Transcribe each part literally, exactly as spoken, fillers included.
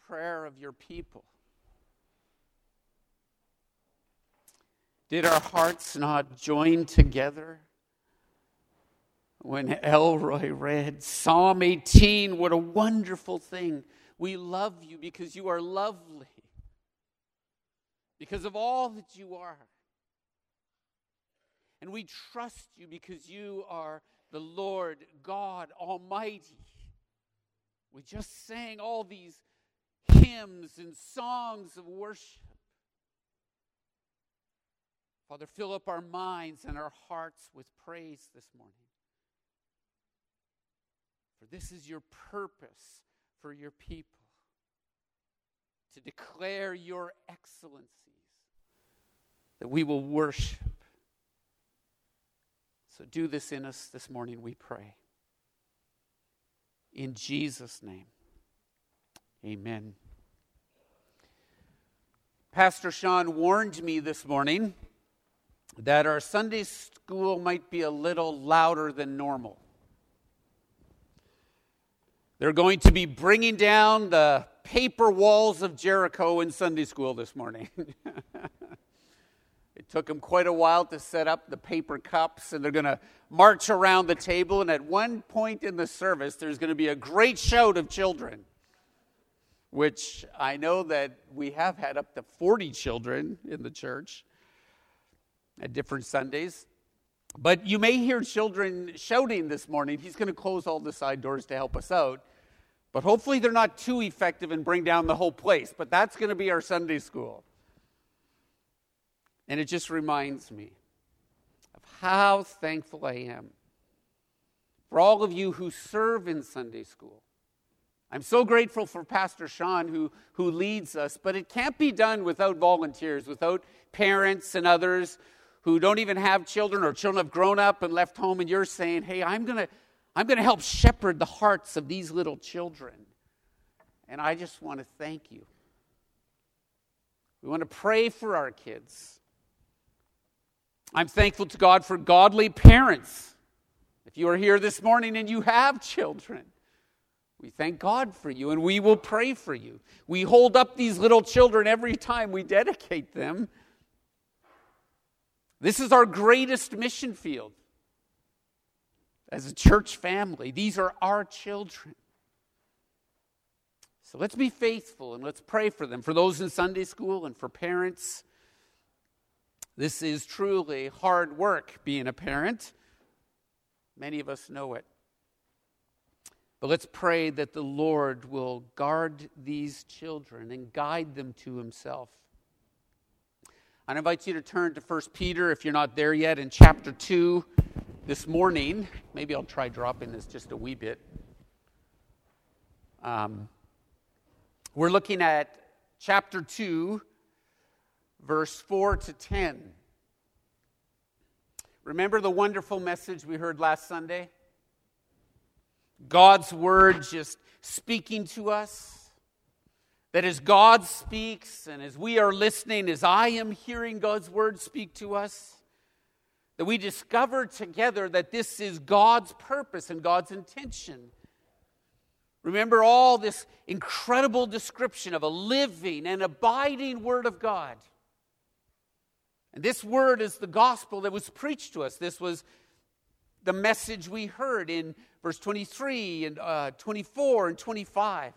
prayer of your people? Did our hearts not join together when Elroy read Psalm eighteen? What a wonderful thing. We love you because you are lovely, because of all that you are. And we trust you because you are the Lord God Almighty. We just sang all these hymns and songs of worship. Father, fill up our minds and our hearts with praise this morning. For this is your purpose for your people, to declare your excellencies, that we will worship. So do this in us this morning, we pray. In Jesus' name, amen. Pastor Sean warned me this morning that our Sunday school might be a little louder than normal. They're going to be bringing down the paper walls of Jericho in Sunday school this morning. It took them quite a while to set up the paper cups, and they're going to march around the table, and at one point in the service, there's going to be a great shout of children, which I know that we have had up to forty children in the church at different Sundays. But you may hear children shouting this morning. He's going to close all the side doors to help us out. But hopefully they're not too effective and bring down the whole place. But that's going to be our Sunday school. And it just reminds me of how thankful I am for all of you who serve in Sunday school. I'm so grateful for Pastor Sean who, who leads us, but it can't be done without volunteers, without parents and others who don't even have children, or children have grown up and left home, and you're saying, hey, I'm going to I'm going to help shepherd the hearts of these little children. And I just want to thank you. We want to pray for our kids. I'm thankful to God for godly parents. If you are here this morning and you have children, we thank God for you, and we will pray for you. We hold up these little children every time we dedicate them. This is our greatest mission field as a church family. These are our children. So let's be faithful and let's pray for them. For those in Sunday school and for parents, this is truly hard work being a parent. Many of us know it. But let's pray that the Lord will guard these children and guide them to himself. I invite you to turn to First Peter, if you're not there yet, in chapter two this morning. Maybe I'll try dropping this just a wee bit. Um, we're looking at chapter two, verse four to ten. Remember the wonderful message we heard last Sunday? God's word just speaking to us. That as God speaks and as we are listening, as I am hearing God's word speak to us, that we discover together that this is God's purpose and God's intention. Remember all this incredible description of a living and abiding word of God. And this word is the gospel that was preached to us. This was the message we heard in verse twenty-three and uh, twenty-four and twenty-five.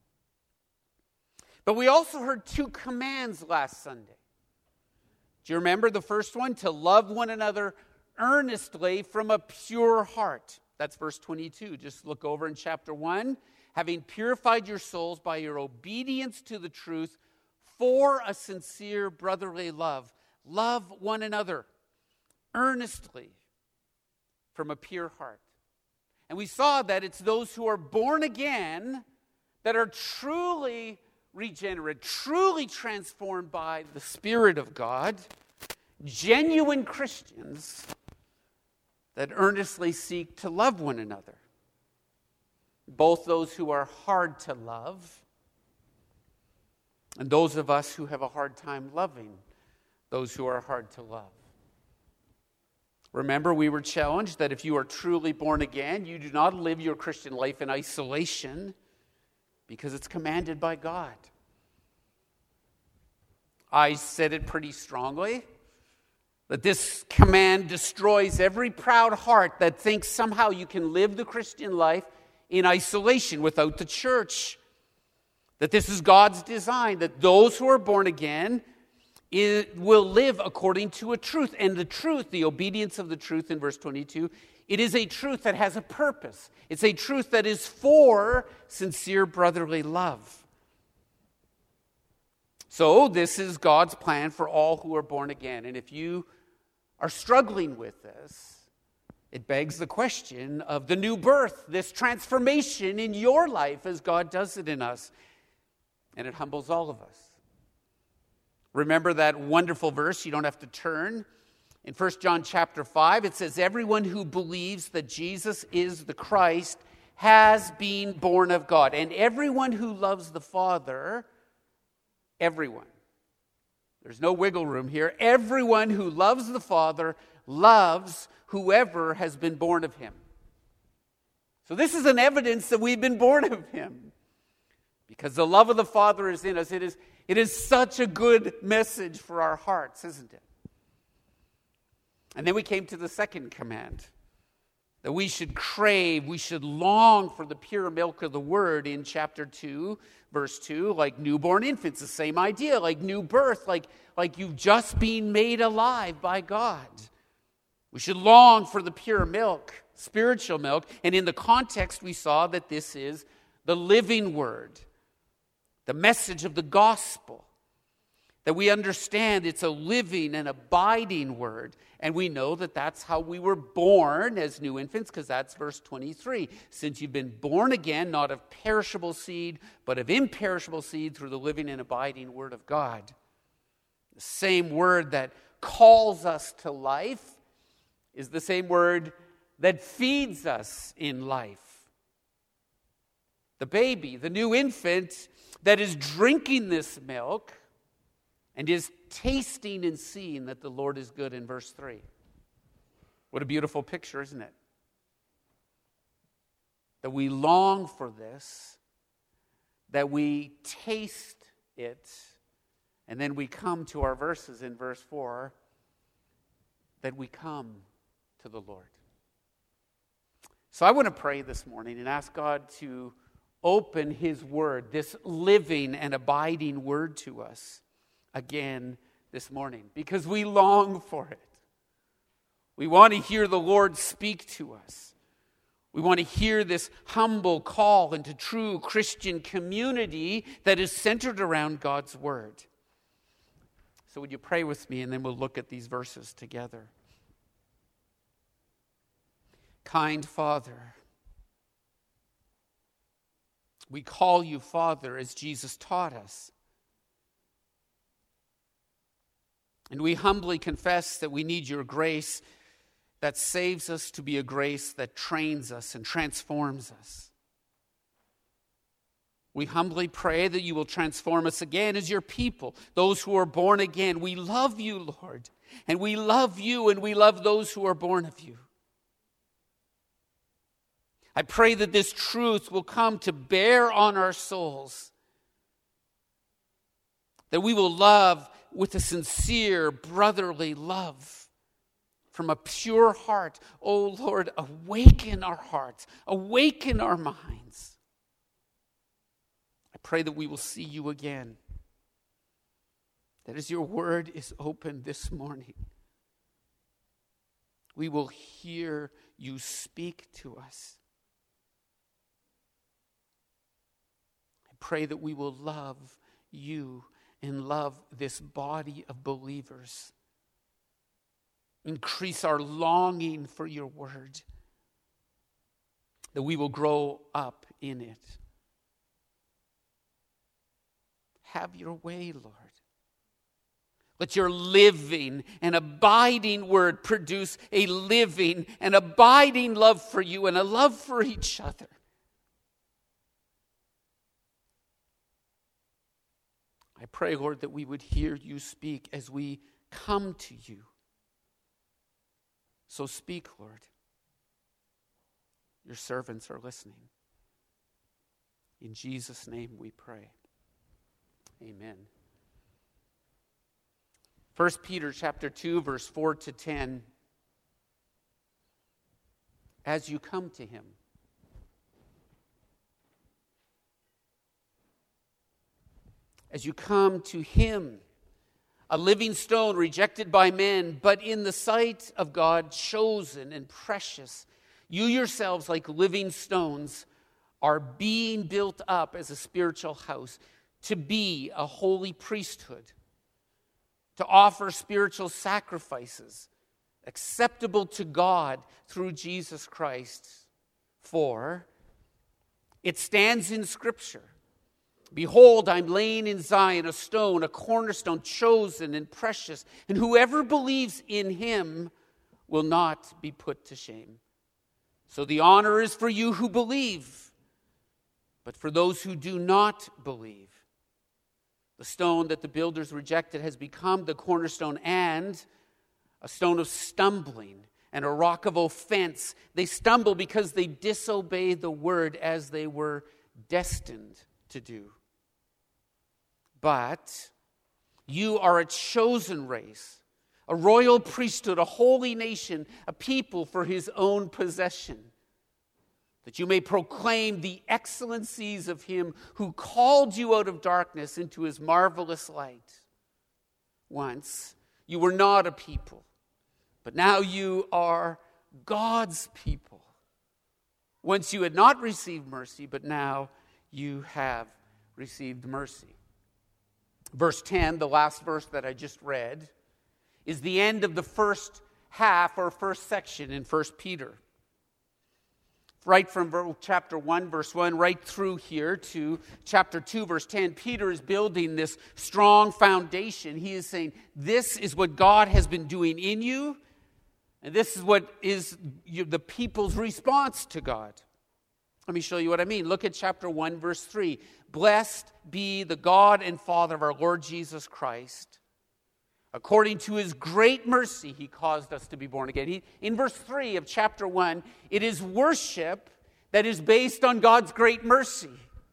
But we also heard two commands last Sunday. Do you remember the first one? To love one another earnestly from a pure heart. That's verse twenty-two. Just look over in chapter one. Having purified your souls by your obedience to the truth for a sincere brotherly love. Love one another earnestly from a pure heart. And we saw that it's those who are born again that are truly regenerate, truly transformed by the Spirit of God, genuine Christians that earnestly seek to love one another. Both those who are hard to love and those of us who have a hard time loving those who are hard to love. Remember, we were challenged that if you are truly born again, you do not live your Christian life in isolation. because it's commanded by God. I said it pretty strongly, that this command destroys every proud heart that thinks somehow you can live the Christian life in isolation without the church. That this is God's design, that those who are born again it will live according to a truth. And the truth, the obedience of the truth in verse twenty-two, it is a truth that has a purpose. It's a truth that is for sincere brotherly love. So this is God's plan for all who are born again. And if you are struggling with this, it begs the question of the new birth, this transformation in your life as God does it in us. And it humbles all of us. Remember that wonderful verse, you don't have to turn. In First John chapter five, it says, everyone who believes that Jesus is the Christ has been born of God. And everyone who loves the Father, everyone, there's no wiggle room here, everyone who loves the Father loves whoever has been born of him. So this is an evidence that we've been born of him. Because the love of the Father is in us. It is, it is such a good message for our hearts, isn't it? And then we came to the second command. That we should crave, we should long for the pure milk of the Word in chapter two, verse two. Like newborn infants, the same idea. Like new birth, like, like you've just been made alive by God. We should long for the pure milk, spiritual milk. And in the context, we saw that this is the living Word. The message of the gospel, that we understand it's a living and abiding word. And we know that that's how we were born as new infants, because that's verse twenty-three. Since you've been born again, not of perishable seed, but of imperishable seed through the living and abiding word of God. The same word that calls us to life is the same word that feeds us in life. The baby, the new infant, that is drinking this milk and is tasting and seeing that the Lord is good in verse three. What a beautiful picture, isn't it? That we long for this, that we taste it, and then we come to our verses in verse four, that we come to the Lord. So I want to pray this morning and ask God to open his word, this living and abiding word to us again this morning, because we long for it. We want to hear the Lord speak to us. We want to hear this humble call into true Christian community that is centered around God's word. So would you pray with me, and then we'll look at these verses together. Kind Father, we call you Father as Jesus taught us. And we humbly confess that we need your grace that saves us to be a grace that trains us and transforms us. We humbly pray that you will transform us again as your people, those who are born again. We love you, Lord, and we love you, and we love those who are born of you. I pray that this truth will come to bear on our souls, that we will love with a sincere brotherly love from a pure heart. Oh Lord, awaken our hearts, awaken our minds. I pray that we will see you again, that as your word is opened this morning, we will hear you speak to us. Pray that we will love you and love this body of believers. Increase our longing for your word, that we will grow up in it. Have your way, Lord. Let your living and abiding word produce a living and abiding love for you and a love for each other. I pray, Lord, that we would hear you speak as we come to you. So speak, Lord. Your servants are listening. In Jesus' name we pray. Amen. First Peter chapter two, verse four to ten. As you come to him, as you come to him, a living stone rejected by men, but in the sight of God chosen and precious, you yourselves, like living stones, are being built up as a spiritual house to be a holy priesthood, to offer spiritual sacrifices acceptable to God through Jesus Christ. For it stands in Scripture, behold, I'm laying in Zion a stone, a cornerstone chosen and precious, and whoever believes in him will not be put to shame. So the honor is for you who believe, but for those who do not believe, the stone that the builders rejected has become the cornerstone and a stone of stumbling and a rock of offense. They stumble because they disobey the word as they were destined to do. But you are a chosen race, a royal priesthood, a holy nation, a people for his own possession, that you may proclaim the excellencies of him who called you out of darkness into his marvelous light. Once you were not a people, but now you are God's people. Once you had not received mercy, but now you have received mercy. Verse ten, the last verse that I just read, is the end of the first half or first section in First Peter. Right from chapter one, verse one, right through here to chapter two, verse ten, Peter is building this strong foundation. He is saying, this is what God has been doing in you, and this is what is the people's response to God. Let me show you what I mean. Look at chapter one, verse three. Blessed be the God and Father of our Lord Jesus Christ. According to his great mercy, he caused us to be born again. He, in verse three of chapter one, it is worship that is based on God's great mercy.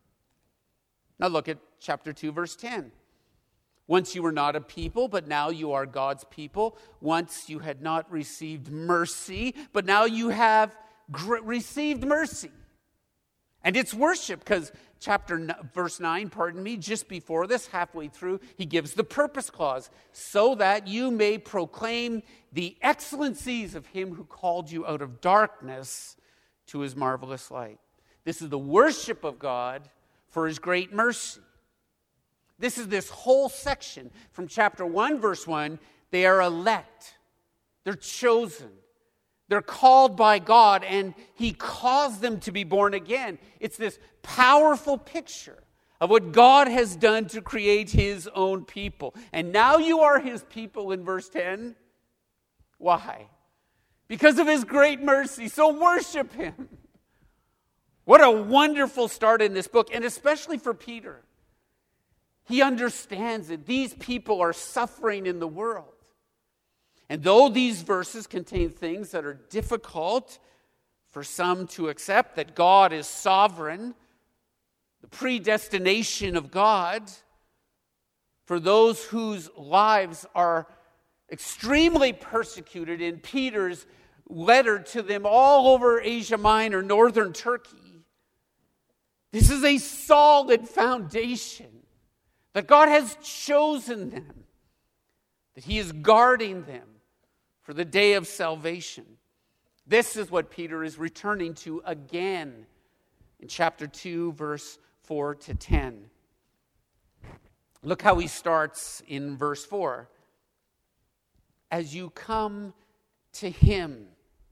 Now look at chapter two, verse ten. Once you were not a people, but now you are God's people. Once you had not received mercy, but now you have gr- received mercy. And it's worship because chapter verse nine, pardon me, just before this, halfway through, he gives the purpose clause, so that you may proclaim the excellencies of him who called you out of darkness to his marvelous light. This is the worship of God for his great mercy. This is this whole section from chapter one, verse one. They are elect. They're chosen. They're called by God, and he caused them to be born again. It's this powerful picture of what God has done to create his own people. And now you are his people in verse ten. Why? Because of his great mercy. So worship him. What a wonderful start in this book, and especially for Peter. He understands that these people are suffering in the world. And though these verses contain things that are difficult for some to accept, that God is sovereign, the predestination of God, for those whose lives are extremely persecuted in Peter's letter to them all over Asia Minor, northern Turkey, this is a solid foundation that God has chosen them, that he is guarding them for the day of salvation. This is what Peter is returning to again in chapter two, verse four to ten. Look how he starts in verse four. As you come to him,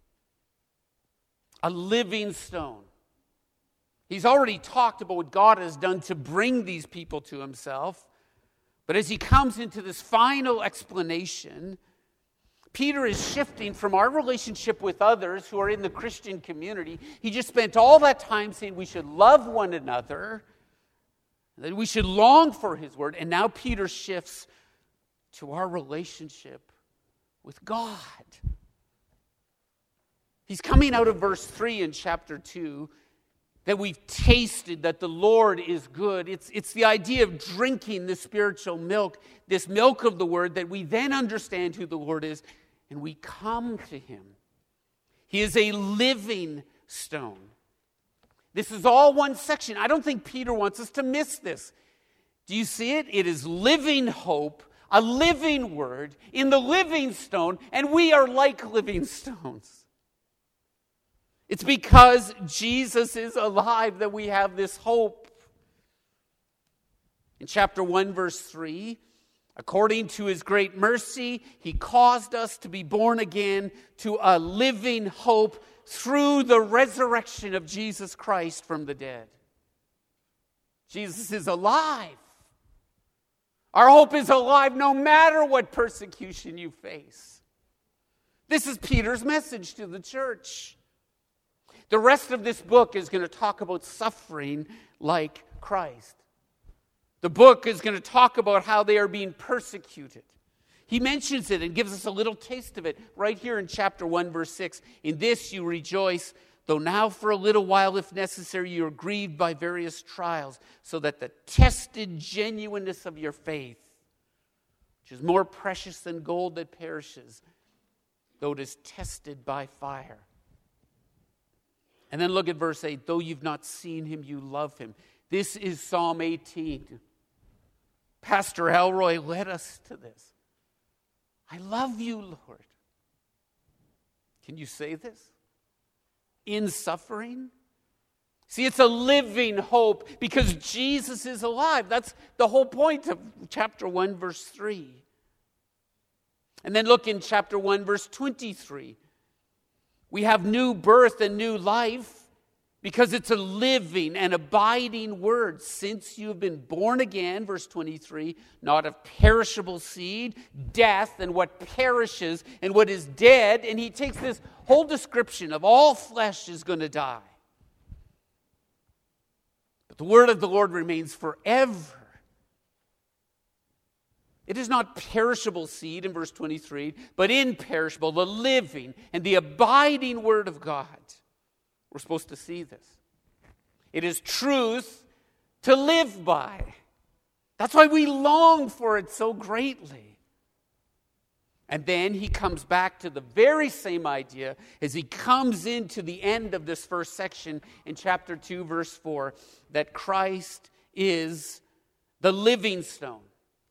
a living stone. He's already talked about what God has done to bring these people to himself. But as he comes into this final explanation, Peter is shifting from our relationship with others who are in the Christian community. He just spent all that time saying we should love one another, that we should long for his word. And now Peter shifts to our relationship with God. He's coming out of verse three in chapter two, that we've tasted that the Lord is good. It's, it's the idea of drinking the spiritual milk, this milk of the Word, that we then understand who the Lord is, and we come to Him. He is a living stone. This is all one section. I don't think Peter wants us to miss this. Do you see it? It is living hope, a living Word in the living stone, and we are like living stones. It's because Jesus is alive that we have this hope. In chapter one, verse three, according to His great mercy, He caused us to be born again to a living hope through the resurrection of Jesus Christ from the dead. Jesus is alive. Our hope is alive no matter what persecution you face. This is Peter's message to the church. The rest of this book is going to talk about suffering like Christ. The book is going to talk about how they are being persecuted. He mentions it and gives us a little taste of it right here in chapter one, verse six. In this you rejoice, though now for a little while, if necessary, you are grieved by various trials, so that the tested genuineness of your faith, which is more precious than gold that perishes, though it is tested by fire. And then look at verse eight. Though you've not seen Him, you love Him. This is Psalm eighteen. Pastor Elroy led us to this. I love you, Lord. Can you say this? In suffering? See, it's a living hope because Jesus is alive. That's the whole point of chapter one, verse three. And then look in chapter one, verse twenty-three. We have new birth and new life because it's a living and abiding word. Since you have been born again, verse twenty-three, not of perishable seed, death, and what perishes and what is dead. And he takes this whole description of all flesh is going to die. But the word of the Lord remains forever. It is not perishable seed in verse twenty-three, but imperishable, the living and the abiding word of God. We're supposed to see this. It is truth to live by. That's why we long for it so greatly. And then he comes back to the very same idea as he comes into the end of this first section in chapter two, verse four, that Christ is the living stone.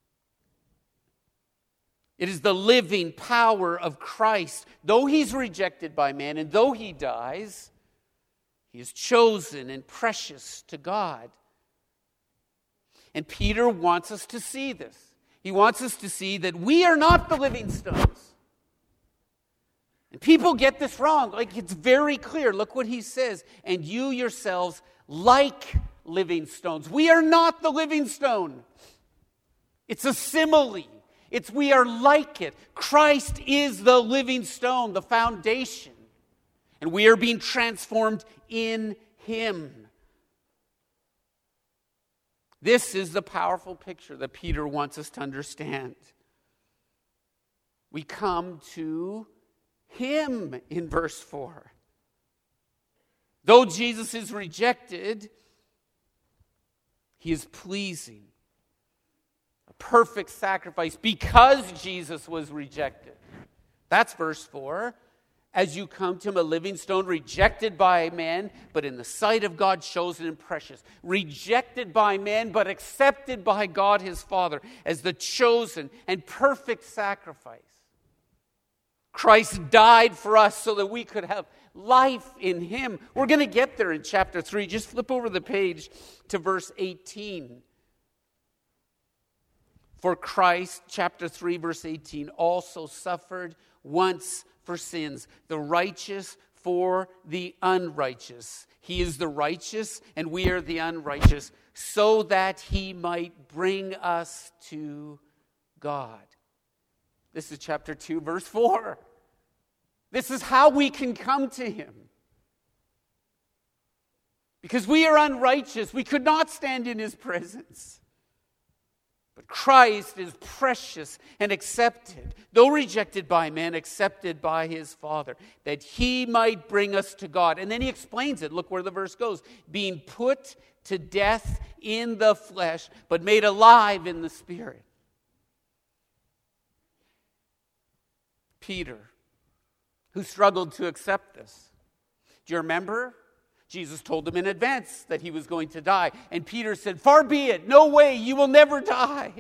It is the living power of Christ. Though he's rejected by man and though he dies, he is chosen and precious to God. And Peter wants us to see this. He wants us to see that we are not the living stones. And people get this wrong. Like, it's very clear. Look what he says. And you yourselves like living stones. We are not the living stone. It's a simile. It's we are like it. Christ is the living stone, the foundation. And we are being transformed in Him. This is the powerful picture that Peter wants us to understand. We come to Him in verse four. Though Jesus is rejected, He is pleasing. A perfect sacrifice because Jesus was rejected. That's verse four. As you come to Him, a living stone, rejected by men, but in the sight of God, chosen and precious. Rejected by men, but accepted by God His Father as the chosen and perfect sacrifice. Christ died for us so that we could have life in Him. We're going to get there in chapter three. Just flip over the page to verse eighteen. For Christ, chapter three, verse eighteen, also suffered once for sins, the righteous for the unrighteous. He is the righteous and we are the unrighteous, so that He might bring us to God. This is chapter two, verse four. This is how we can come to Him. Because we are unrighteous. We could not stand in His presence. But Christ is precious and accepted, though rejected by men, accepted by his Father, that he might bring us to God. And then he explains it. Look where the verse goes. Being put to death in the flesh, but made alive in the Spirit. Peter, who struggled to accept this. Do you remember? Jesus told him in advance that he was going to die. And Peter said, far be it, no way, you will never die.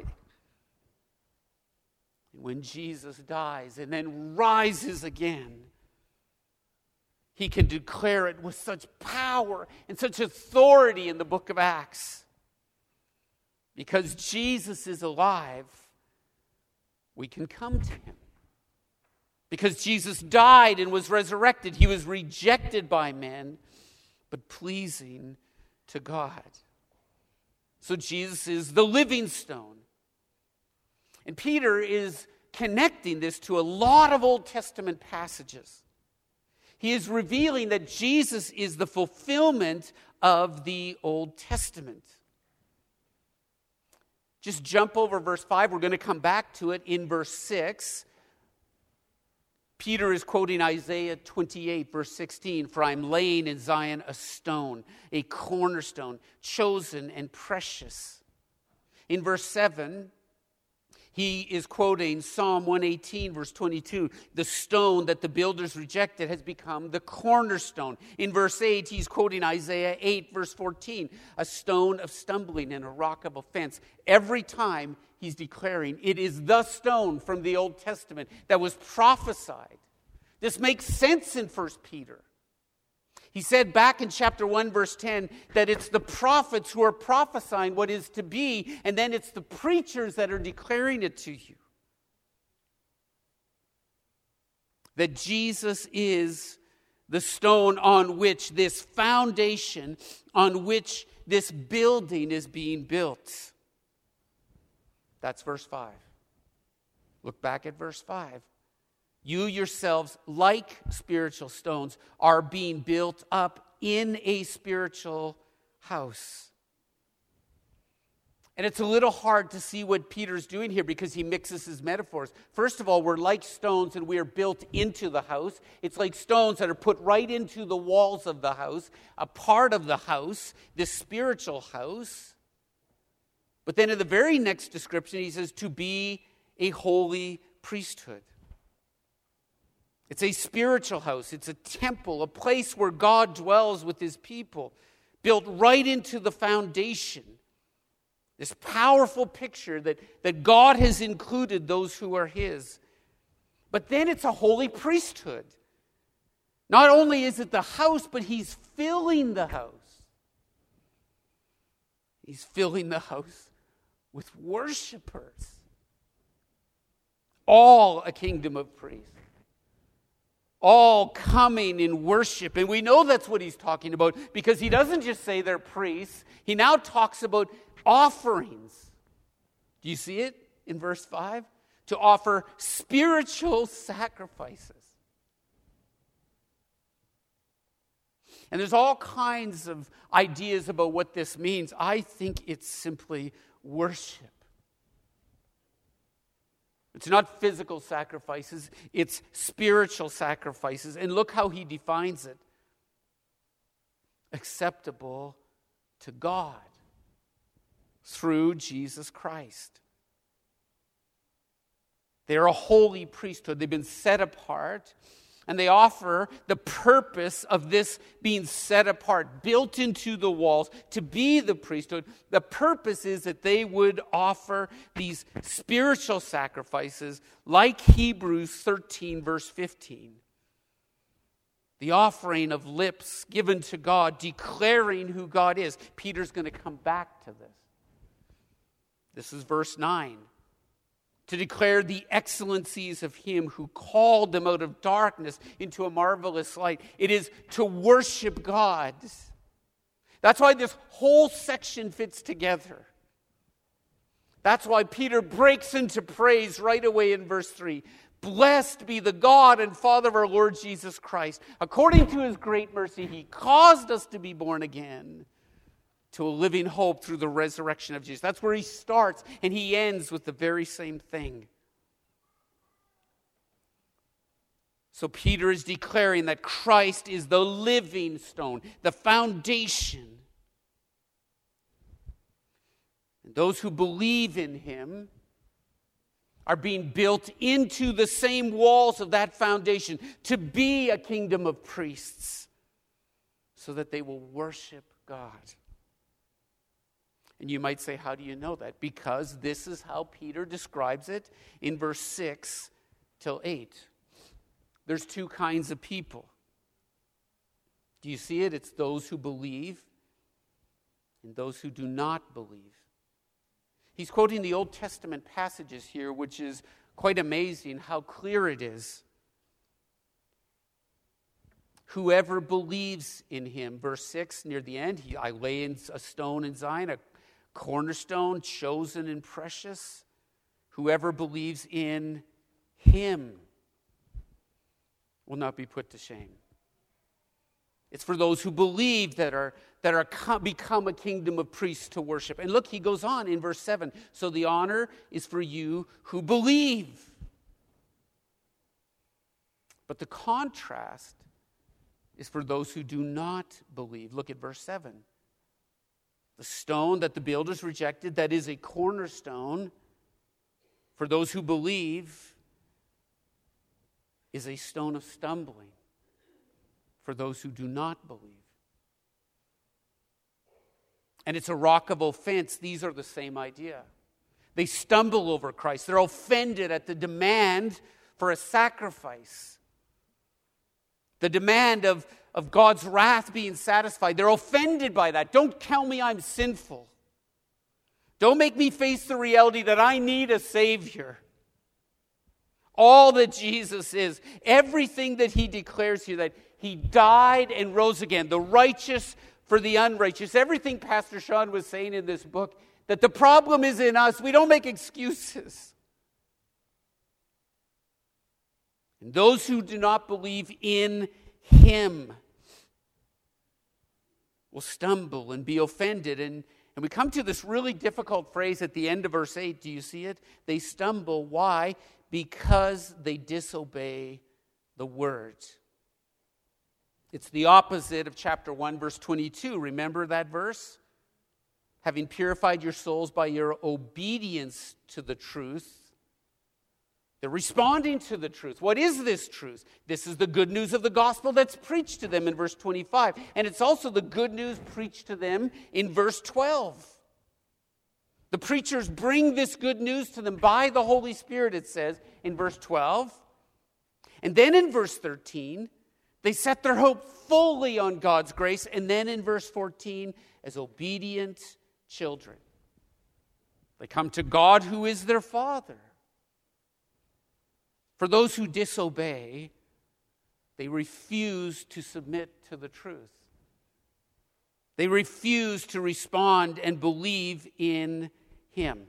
When Jesus dies and then rises again, he can declare it with such power and such authority in the book of Acts. Because Jesus is alive, we can come to him. Because Jesus died and was resurrected, he was rejected by men, but pleasing to God. So Jesus is the living stone. And Peter is connecting this to a lot of Old Testament passages. He is revealing that Jesus is the fulfillment of the Old Testament. Just jump over verse five. We're going to come back to it in verse six. Peter is quoting Isaiah twenty-eight, verse sixteen, for I am laying in Zion a stone, a cornerstone, chosen and precious. In verse seven, he is quoting Psalm one eighteen, verse twenty-two, the stone that the builders rejected has become the cornerstone. In verse eight, he's quoting Isaiah eight, verse fourteen, a stone of stumbling and a rock of offense. Every time he's declaring it is the stone from the Old Testament that was prophesied. This makes sense in First Peter. He said back in chapter one, verse ten, that it's the prophets who are prophesying what is to be, and then it's the preachers that are declaring it to you. That Jesus is the stone on which this foundation, on which this building is being built. That's verse five. Look back at verse five. You yourselves, like spiritual stones, are being built up in a spiritual house. And it's a little hard to see what Peter's doing here because he mixes his metaphors. First of all, we're like stones and we are built into the house. It's like stones that are put right into the walls of the house, a part of the house, this spiritual house. But then in the very next description, he says, to be a holy priesthood. It's a spiritual house. It's a temple, a place where God dwells with his people, built right into the foundation. This powerful picture that, that God has included those who are his. But then it's a holy priesthood. Not only is it the house, but he's filling the house. He's filling the house with worshipers. All a kingdom of priests. All coming in worship. And we know that's what he's talking about because he doesn't just say they're priests. He now talks about offerings. Do you see it in verse five? To offer spiritual sacrifices. And there's all kinds of ideas about what this means. I think it's simply worship. It's not physical sacrifices, it's spiritual sacrifices. And look how he defines it. Acceptable to God through Jesus Christ. They're a holy priesthood. They've been set apart. And they offer the purpose of this being set apart, built into the walls to be the priesthood. The purpose is that they would offer these spiritual sacrifices like Hebrews thirteen, verse fifteen. The offering of lips given to God, declaring who God is. Peter's going to come back to this. This is verse nine. To declare the excellencies of him who called them out of darkness into a marvelous light. It is to worship God. That's why this whole section fits together. That's why Peter breaks into praise right away in verse three. Blessed be the God and Father of our Lord Jesus Christ. According to his great mercy, he caused us to be born again to a living hope through the resurrection of Jesus. That's where he starts, and he ends with the very same thing. So Peter is declaring that Christ is the living stone, the foundation. And those who believe in him are being built into the same walls of that foundation to be a kingdom of priests so that they will worship God. And you might say, how do you know that? Because this is how Peter describes it in verse six till eight. There's two kinds of people. Do you see it? It's those who believe and those who do not believe. He's quoting the Old Testament passages here, which is quite amazing how clear it is. Whoever believes in him, verse six, near the end, he, I lay in a stone in Zion, a cornerstone, chosen and precious. Whoever believes in him will not be put to shame. It's for those who believe that are that are become a kingdom of priests to worship. And look, he goes on in verse seven. So the honor is for you who believe. But the contrast is for those who do not believe. Look at verse seven. The stone that the builders rejected, that is a cornerstone for those who believe, is a stone of stumbling for those who do not believe. And it's a rock of offense. These are the same idea. They stumble over Christ. They're offended at the demand for a sacrifice. The demand of, of God's wrath being satisfied. They're offended by that. Don't tell me I'm sinful. Don't make me face the reality that I need a Savior. All that Jesus is, everything that he declares here, that he died and rose again, the righteous for the unrighteous, everything Pastor Sean was saying in this book, that the problem is in us. We don't make excuses. And those who do not believe in him will stumble and be offended. And, and we come to this really difficult phrase at the end of verse eight. Do you see it? They stumble. Why? Because they disobey the word. It's the opposite of chapter one, verse twenty-two. Remember that verse? Having purified your souls by your obedience to the truth. They're responding to the truth. What is this truth? This is the good news of the gospel that's preached to them in verse twenty-five. And it's also the good news preached to them in verse twelve. The preachers bring this good news to them by the Holy Spirit, it says in verse twelve. And then in verse thirteen, they set their hope fully on God's grace. And then in verse fourteen, as obedient children, they come to God who is their Father. For those who disobey, they refuse to submit to the truth. They refuse to respond and believe in him.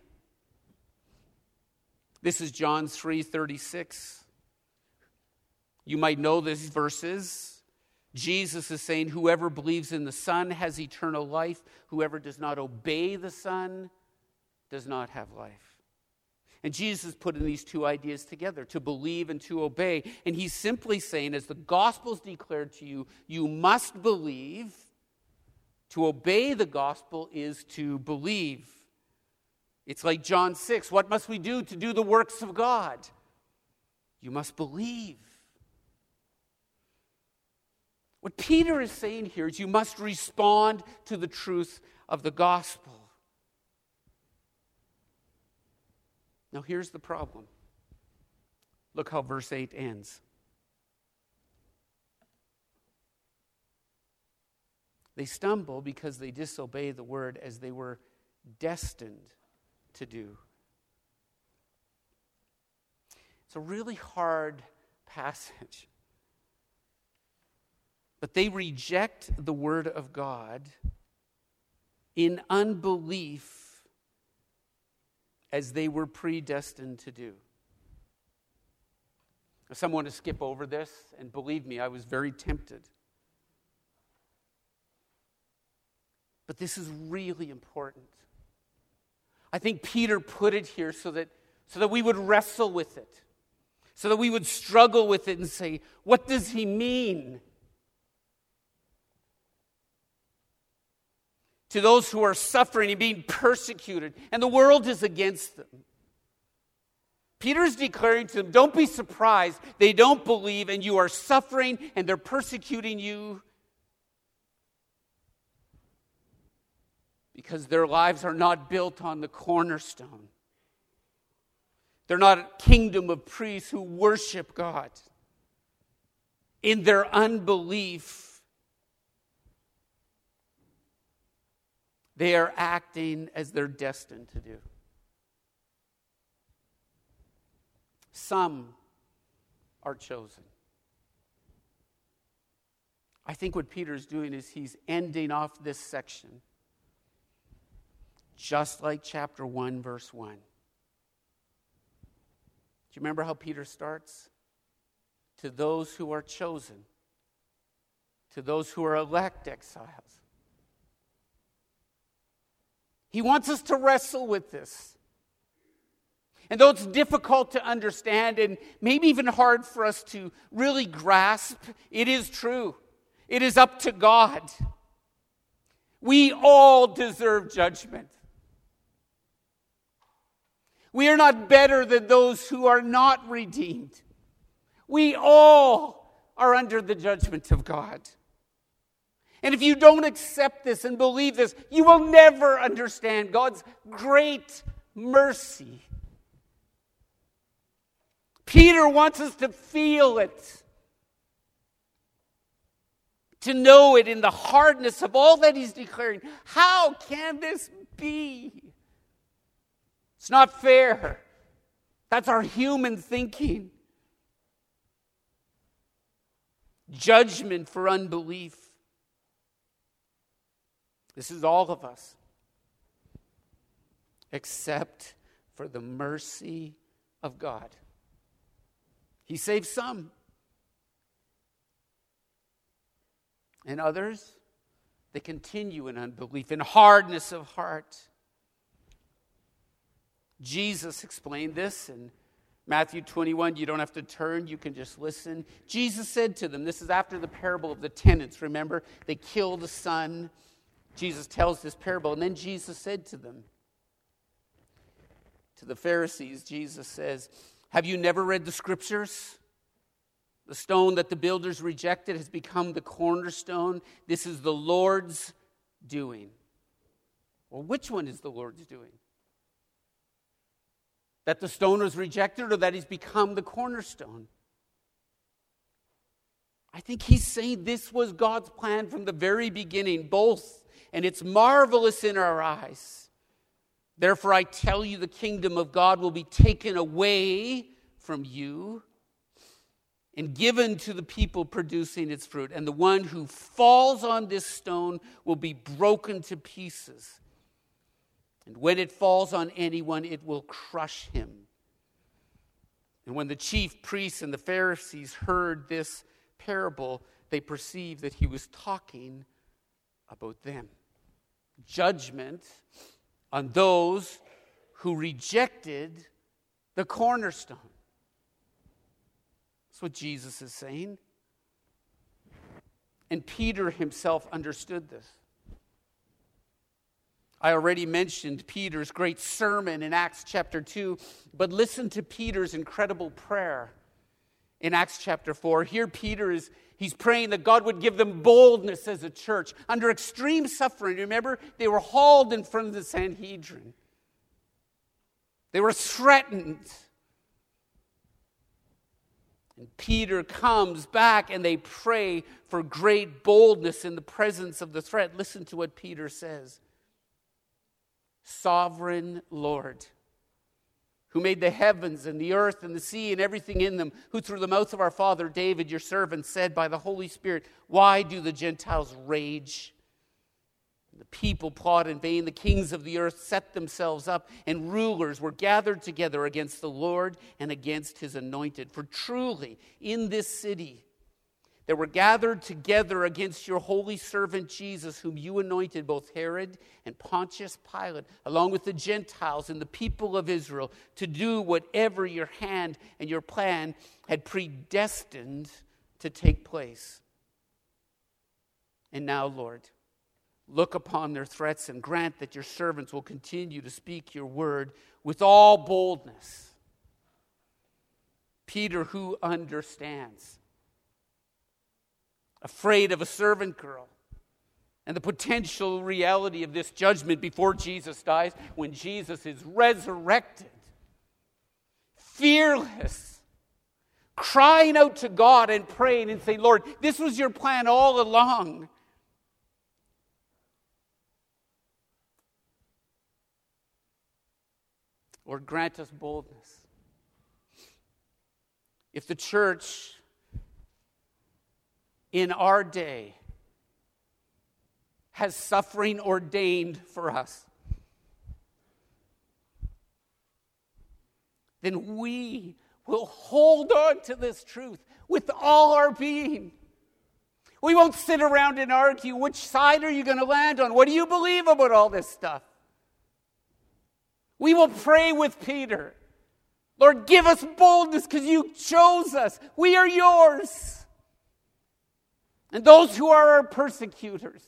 This is John three thirty-six. You might know these verses. Jesus is saying, whoever believes in the Son has eternal life. Whoever does not obey the Son does not have life. And Jesus is putting these two ideas together, to believe and to obey. And he's simply saying, as the gospel is declared to you, you must believe. To obey the gospel is to believe. It's like John six. What must we do to do the works of God? You must believe. What Peter is saying here is you must respond to the truth of the gospel. Now here's the problem. Look how verse eight ends. They stumble because they disobey the word as they were destined to do. It's a really hard passage. But they reject the word of God in unbelief as they were predestined to do. Someone to skip over this, and believe me, I was very tempted. But this is really important. I think Peter put it here so that, so that we would wrestle with it, so that we would struggle with it and say, what does he mean? To those who are suffering and being persecuted, and the world is against them. Peter's declaring to them, don't be surprised. They don't believe, and you are suffering, and they're persecuting you because their lives are not built on the cornerstone. They're not a kingdom of priests who worship God. In their unbelief, they are acting as they're destined to do. Some are chosen. I think what Peter's doing is he's ending off this section just like chapter one, verse one. Do you remember how Peter starts? To those who are chosen, to those who are elect exiles. He wants us to wrestle with this. And though it's difficult to understand and maybe even hard for us to really grasp, it is true. It is up to God. We all deserve judgment. We are not better than those who are not redeemed. We all are under the judgment of God. And if you don't accept this and believe this, you will never understand God's great mercy. Peter wants us to feel it, to know it in the hardness of all that he's declaring. How can this be? It's not fair. That's our human thinking. Judgment for unbelief. This is all of us, except for the mercy of God. He saves some. And others, they continue in unbelief, in hardness of heart. Jesus explained this in Matthew twenty-one. You don't have to turn, you can just listen. Jesus said to them, this is after the parable of the tenants. Remember, they kill the son. Jesus tells this parable, and then Jesus said to them, to the Pharisees, Jesus says, have you never read the scriptures? The stone that the builders rejected has become the cornerstone. This is the Lord's doing. Well, which one is the Lord's doing? That the stone was rejected or that he's become the cornerstone? I think he's saying this was God's plan from the very beginning, both. And it's marvelous in our eyes. Therefore, I tell you, the kingdom of God will be taken away from you and given to the people producing its fruit. And the one who falls on this stone will be broken to pieces. And when it falls on anyone, it will crush him. And when the chief priests and the Pharisees heard this parable, they perceived that he was talking about them. Judgment on those who rejected the cornerstone. That's what Jesus is saying. And Peter himself understood this. I already mentioned Peter's great sermon in Acts chapter two, but listen to Peter's incredible prayer in Acts chapter four. Here Peter is, he's praying that God would give them boldness as a church under extreme suffering. Remember, they were hauled in front of the Sanhedrin. They were threatened. And Peter comes back and they pray for great boldness in the presence of the threat. Listen to what Peter says. Sovereign Lord, who made the heavens and the earth and the sea and everything in them, who through the mouth of our father David, your servant, said by the Holy Spirit, why do the Gentiles rage? The people plot in vain. The kings of the earth set themselves up, and rulers were gathered together against the Lord and against his anointed. For truly, in this city, that were gathered together against your holy servant Jesus, whom you anointed, both Herod and Pontius Pilate, along with the Gentiles and the people of Israel, to do whatever your hand and your plan had predestined to take place. And now, Lord, look upon their threats and grant that your servants will continue to speak your word with all boldness. Peter, who understands, afraid of a servant girl and the potential reality of this judgment before Jesus dies, when Jesus is resurrected, fearless, crying out to God and praying and saying, Lord, this was your plan all along. Lord, grant us boldness. If the church in our day has suffering ordained for us, then we will hold on to this truth with all our being. We won't sit around and argue, which side are you going to land on? What do you believe about all this stuff? We will pray with Peter. Lord, give us boldness because you chose us. We are yours. And those who are our persecutors,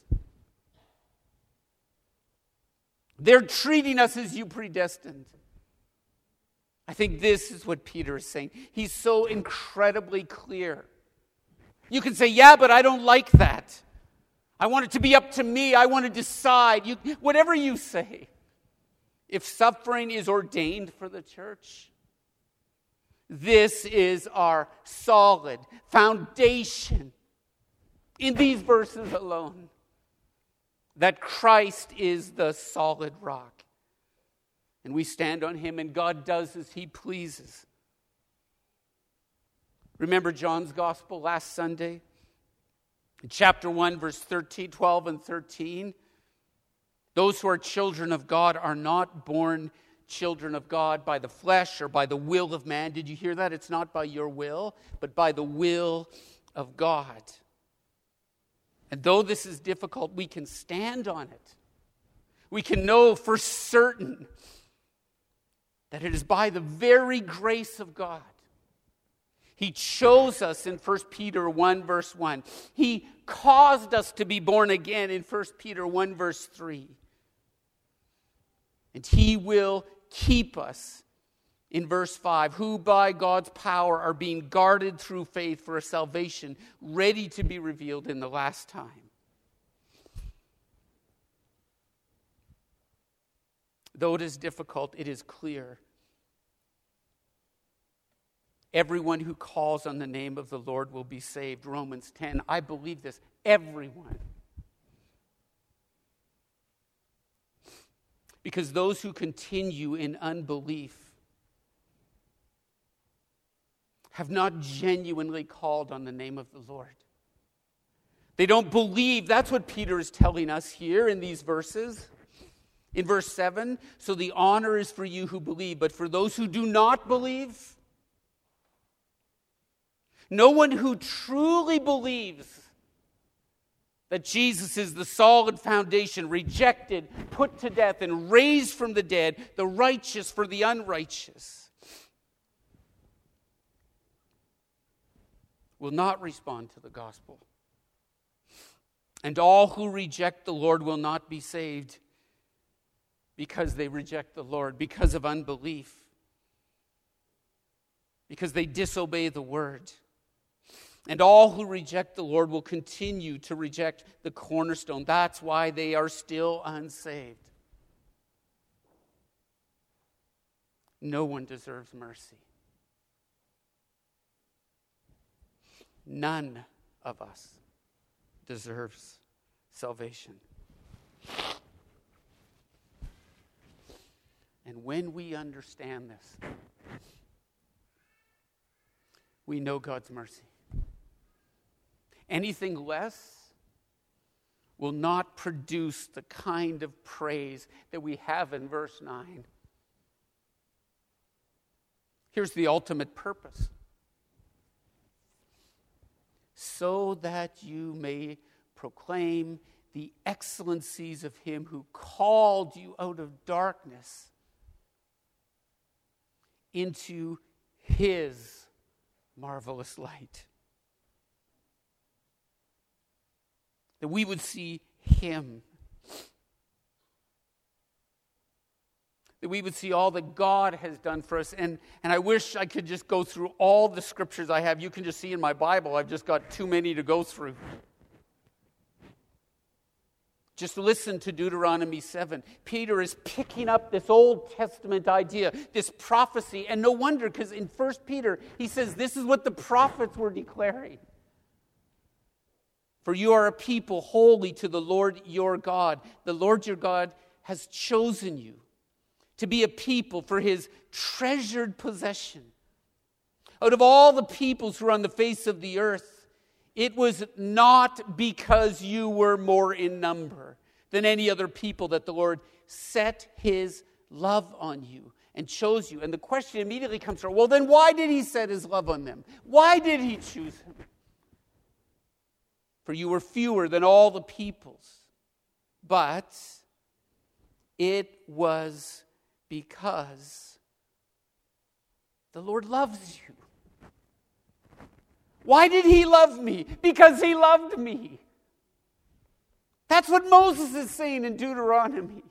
they're treating us as you predestined. I think this is what Peter is saying. He's so incredibly clear. You can say, yeah, but I don't like that. I want it to be up to me. I want to decide. You, whatever you say. If suffering is ordained for the church, this is our solid foundation in these verses alone, that Christ is the solid rock. And we stand on him, and God does as he pleases. Remember John's gospel last Sunday? In chapter one, verse thirteen, twelve and thirteen. Those who are children of God are not born children of God by the flesh or by the will of man. Did you hear that? It's not by your will, but by the will of God. And though this is difficult, we can stand on it. We can know for certain that it is by the very grace of God. He chose us in First Peter one, verse one. He caused us to be born again in First Peter one, verse three. And he will keep us in verse five, who by God's power are being guarded through faith for a salvation ready to be revealed in the last time. Though it is difficult, it is clear. Everyone who calls on the name of the Lord will be saved. Romans ten, I believe this. Everyone. Because those who continue in unbelief have not genuinely called on the name of the Lord. They don't believe. That's what Peter is telling us here in these verses. In verse seven, so the honor is for you who believe, but for those who do not believe, no one who truly believes that Jesus is the solid foundation, rejected, put to death, and raised from the dead, the righteous for the unrighteous, will not respond to the gospel. And all who reject the Lord will not be saved because they reject the Lord, because of unbelief, because they disobey the word. And all who reject the Lord will continue to reject the cornerstone. That's why they are still unsaved. No one deserves mercy. None of us deserves salvation. And when we understand this, we know God's mercy. Anything less will not produce the kind of praise that we have in verse nine. Here's the ultimate purpose. so that you may proclaim the excellencies of him who called you out of darkness into his marvelous light. That we would see him. That we would see all that God has done for us. And, and I wish I could just go through all the scriptures I have. You can just see in my Bible, I've just got too many to go through. Just listen to Deuteronomy seven. Peter is picking up this Old Testament idea, this prophecy. And no wonder, because in First Peter, he says this is what the prophets were declaring. For you are a people holy to the Lord your God. The Lord your God has chosen you to be a people for his treasured possession. Out of all the peoples who are on the face of the earth, it was not because you were more in number than any other people that the Lord set his love on you and chose you. And the question immediately comes from, well, then why did he set his love on them? Why did he choose them? For you were fewer than all the peoples. But it was because the Lord loves you. Why did he love me? Because he loved me. That's what Moses is saying in Deuteronomy.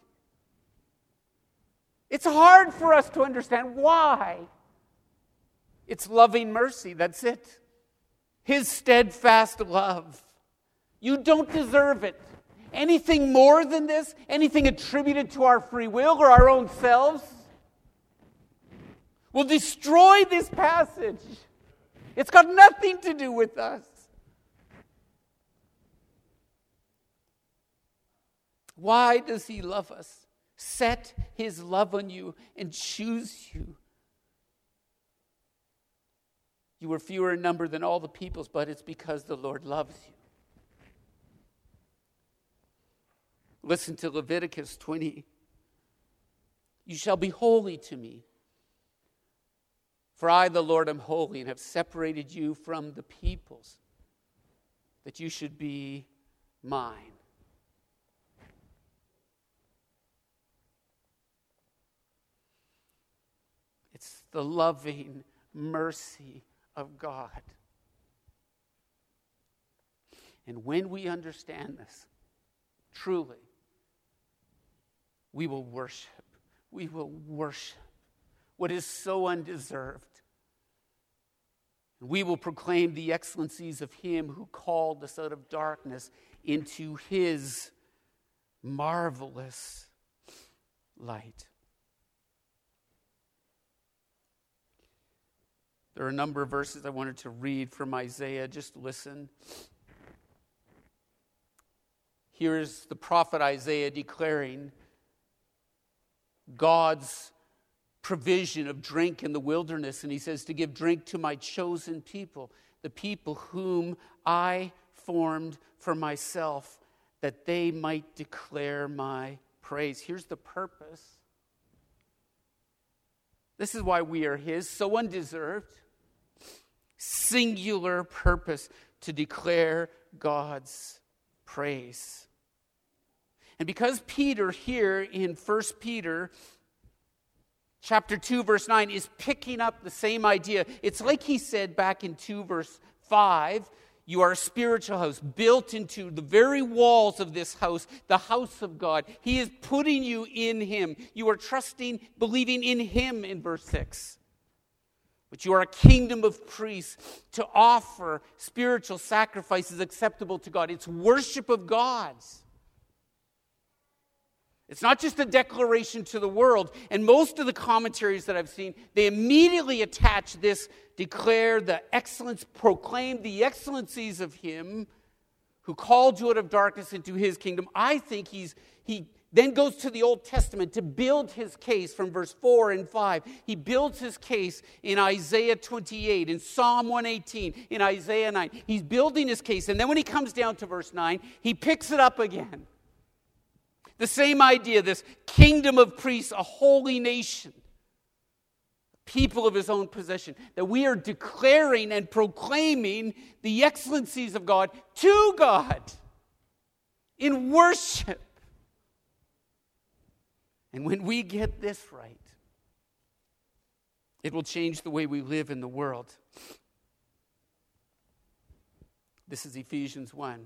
It's hard for us to understand why. It's loving mercy, that's it. His steadfast love. You don't deserve it. Anything more than this, anything attributed to our free will or our own selves, will destroy this passage. It's got nothing to do with us. Why does he love us? Set his love on you and choose you. You were fewer in number than all the peoples, but it's because the Lord loves you. Listen to Leviticus twenty. You shall be holy to me. For I, the Lord, am holy and have separated you from the peoples, that you should be mine. It's the loving mercy of God. And when we understand this, truly, we will worship. We will worship what is so undeserved. We will proclaim the excellencies of him who called us out of darkness into his marvelous light. There are a number of verses I wanted to read from Isaiah. Just listen. Here's the prophet Isaiah declaring God's provision of drink in the wilderness. And he says, to give drink to my chosen people, the people whom I formed for myself, that they might declare my praise. Here's the purpose. This is why we are his, so undeserved. Singular purpose to declare God's praise. And because Peter here in First Peter chapter two, verse nine is picking up the same idea. It's like he said back in two, verse five, you are a spiritual house built into the very walls of this house, the house of God. He is putting you in him. You are trusting, believing in him in verse six. But you are a kingdom of priests to offer spiritual sacrifices acceptable to God. It's worship of God's. It's not just a declaration to the world. And most of the commentaries that I've seen, they immediately attach this, declare the excellence, proclaim the excellencies of him who called you out of darkness into his kingdom. I think he's he then goes to the Old Testament to build his case from verse four and five. He builds his case in Isaiah twenty-eight, in Psalm one eighteen, in Isaiah nine. He's building his case. And then when he comes down to verse nine, he picks it up again. The same idea, this kingdom of priests, a holy nation. people of his own possession, that we are declaring and proclaiming the excellencies of God to God in worship. And when we get this right, it will change the way we live in the world. This is Ephesians one.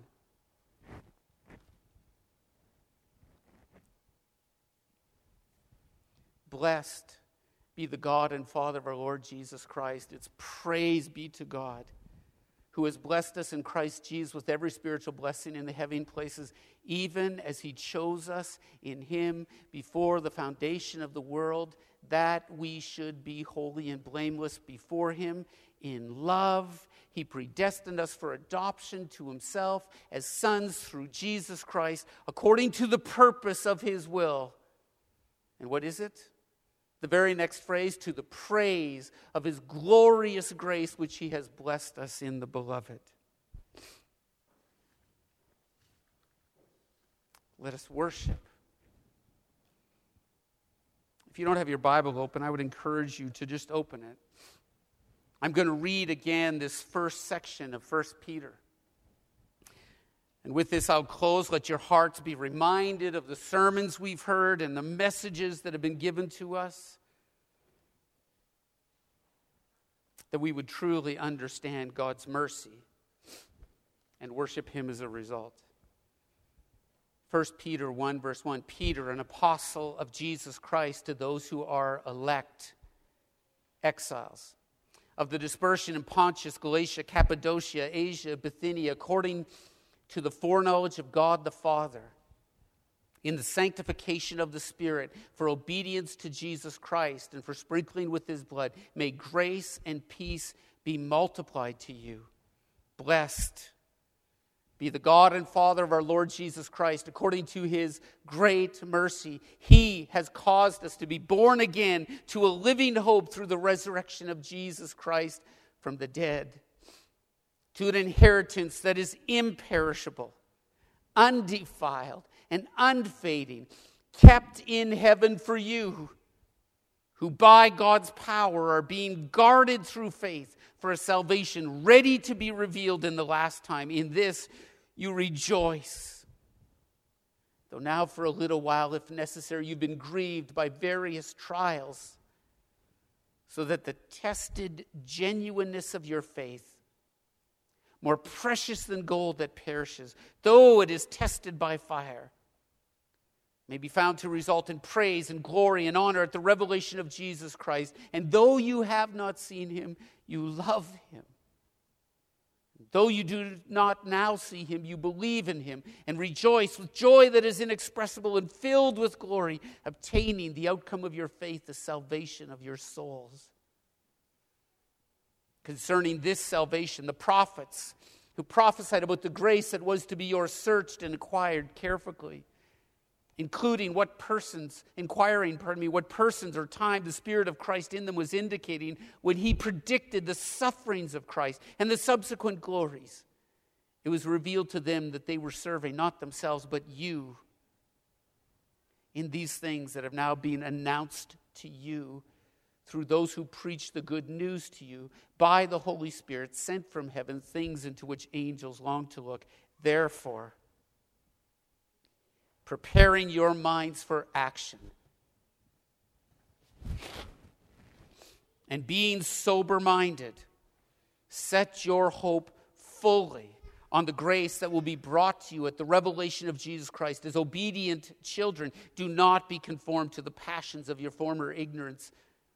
Blessed be the God and Father of our Lord Jesus Christ. Its praise be to God, who has blessed us in Christ Jesus with every spiritual blessing in the heavenly places, even as he chose us in him before the foundation of the world, that we should be holy and blameless before him. In love, he predestined us for adoption to himself as sons through Jesus Christ, according to the purpose of his will. And what is it? The very next phrase, to the praise of his glorious grace, which he has blessed us in the beloved. Let us worship. If you don't have your Bible open, I would encourage you to just open it. I'm going to read again this first section of First Peter. And with this, I'll close. Let your hearts be reminded of the sermons we've heard and the messages that have been given to us, that we would truly understand God's mercy and worship him as a result. First Peter one, verse one, Peter, an apostle of Jesus Christ, to those who are elect, exiles, of the dispersion in Pontus, Galatia, Cappadocia, Asia, Bithynia, according to the foreknowledge of God the Father, in the sanctification of the Spirit, for obedience to Jesus Christ, and for sprinkling with his blood, may grace and peace be multiplied to you. Blessed be the God and Father of our Lord Jesus Christ. According to his great mercy, he has caused us to be born again to a living hope through the resurrection of Jesus Christ from the dead, to an inheritance that is imperishable, undefiled, and unfading, kept in heaven for you, who by God's power are being guarded through faith for a salvation ready to be revealed in the last time. In this you rejoice, though now for a little while, if necessary, you've been grieved by various trials, so that the tested genuineness of your faith, more precious than gold that perishes, though it is tested by fire, may be found to result in praise and glory and honor at the revelation of Jesus Christ. And though you have not seen him, you love him. Though you do not now see him, you believe in him and rejoice with joy that is inexpressible and filled with glory, obtaining the outcome of your faith, the salvation of your souls. Concerning this salvation, the prophets who prophesied about the grace that was to be yours searched and acquired carefully, including what persons, inquiring, pardon me, what persons or time the Spirit of Christ in them was indicating when he predicted the sufferings of Christ and the subsequent glories. It was revealed to them that they were serving not themselves but you in these things that have now been announced to you through those who preach the good news to you by the Holy Spirit sent from heaven, things into which angels long to look. Therefore, preparing your minds for action, and being sober-minded, set your hope fully on the grace that will be brought to you at the revelation of Jesus Christ. As obedient children, do not be conformed to the passions of your former ignorance,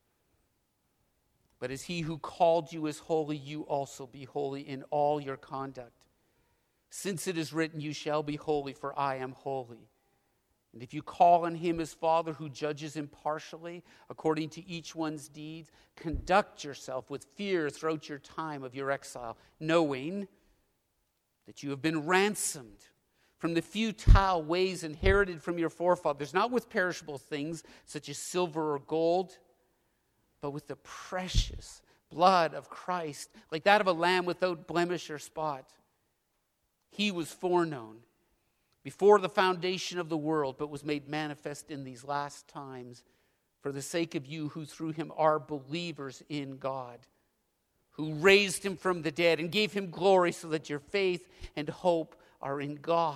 but as he who called you is holy, you also be holy in all your conduct. Since it is written, you shall be holy, for I am holy. And if you call on him as Father who judges impartially according to each one's deeds, conduct yourself with fear throughout your time of your exile, knowing that you have been ransomed from the futile ways inherited from your forefathers, not with perishable things such as silver or gold, but with the precious blood of Christ, like that of a lamb without blemish or spot. He was foreknown before the foundation of the world, but was made manifest in these last times for the sake of you who through him are believers in God, who raised him from the dead and gave him glory, so that your faith and hope are in God.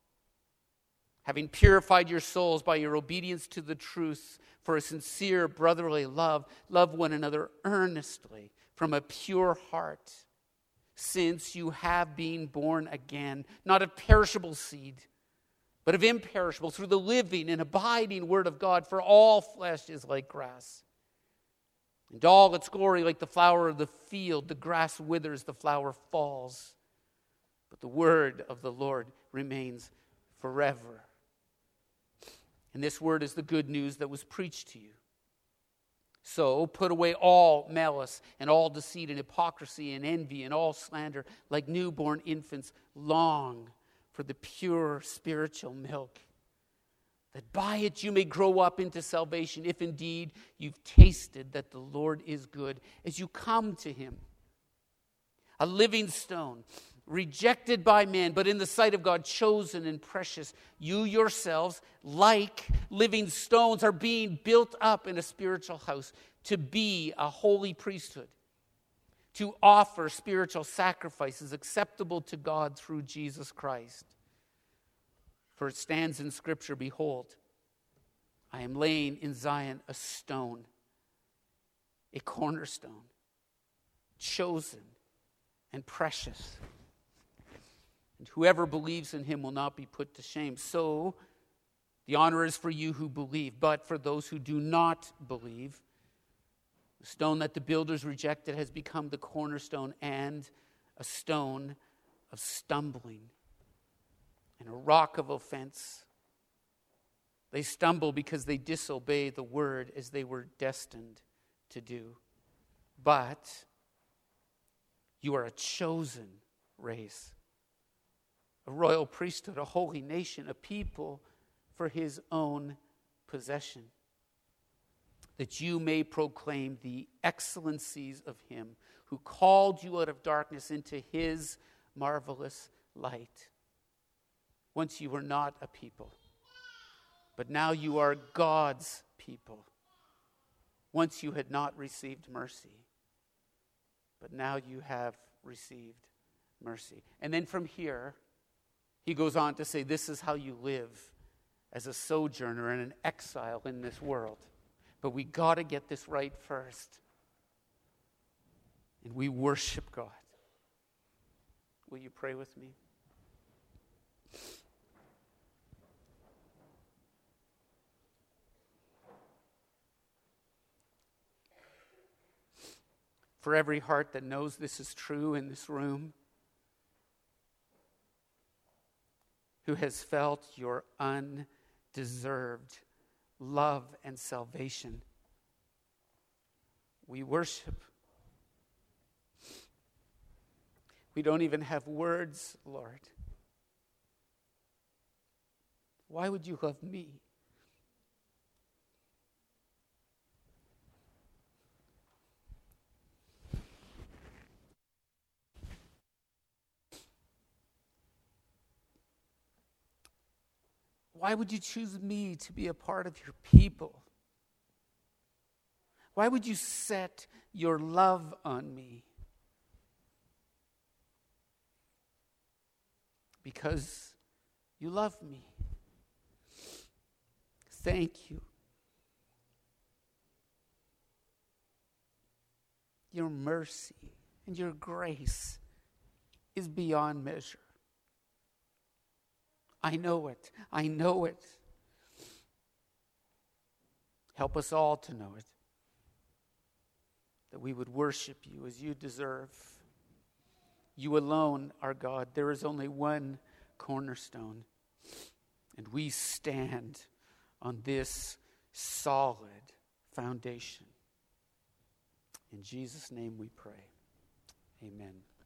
Having purified your souls by your obedience to the truth for a sincere brotherly love, love one another earnestly from a pure heart, since you have been born again, not of perishable seed, but of imperishable, through the living and abiding word of God. For all flesh is like grass, and all its glory like the flower of the field. The grass withers, the flower falls, but the word of the Lord remains forever. And this word is the good news that was preached to you. So put away all malice and all deceit and hypocrisy and envy and all slander. Like newborn infants, long for the pure spiritual milk, that by it you may grow up into salvation, if indeed you've tasted that the Lord is good, as you come to him, a living stone, rejected by men, but in the sight of God, chosen and precious. You yourselves, like living stones, are being built up in a spiritual house to be a holy priesthood, to offer spiritual sacrifices acceptable to God through Jesus Christ. For it stands in Scripture, behold, I am laying in Zion a stone, a cornerstone, chosen and precious. And whoever believes in him will not be put to shame. So the honor is for you who believe, but for those who do not believe, the stone that the builders rejected has become the cornerstone and a stone of stumbling and a rock of offense. They stumble because they disobey the word as they were destined to do. But you are a chosen race, a royal priesthood, a holy nation, a people for his own possession, that you may proclaim the excellencies of him who called you out of darkness into his marvelous light. Once you were not a people, but now you are God's people. Once you had not received mercy, but now you have received mercy. And then from here, he goes on to say, this is how you live as a sojourner and an exile in this world. But we got to get this right first. And we worship God. Will you pray with me? For every heart that knows this is true in this room, who has felt your undeserved love and salvation, we worship. We don't even have words, Lord. Why would you love me? Why would you choose me to be a part of your people? Why would you set your love on me? Because you love me. Thank you. Your mercy and your grace is beyond measure. I know it. I know it. Help us all to know it. That we would worship you as you deserve. You alone are God. There is only one cornerstone. And we stand on this solid foundation. In Jesus' name we pray. Amen.